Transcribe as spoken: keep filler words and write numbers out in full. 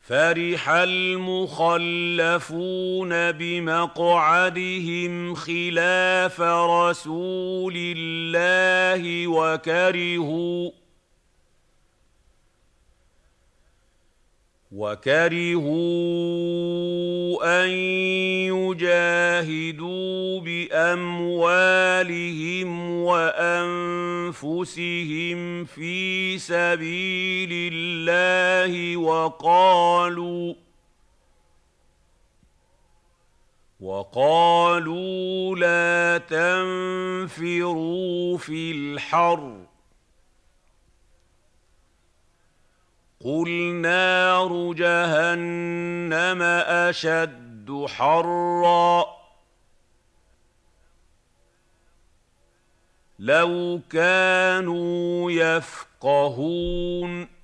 فَرِحَ الْمُخَلَّفُونَ بِمَقْعَدِهِمْ خِلَافَ رَسُولِ اللَّهِ وَكَرِهُوا وَكَرِهُوا أَن يُجَاهِدُوا بِأَمْوَالِهِمْ وَأَنفُسِهِمْ فِي سَبِيلِ اللَّهِ وَقَالُوا وَقَالُوا لَا تَنفِرُوا فِي الْحَرِّ ۗ قُلْ نَارُ جَهَنَّمَ أَشَدُّ حَرًّا ۚ لَّوْ كَانُوا يَفْقَهُونَ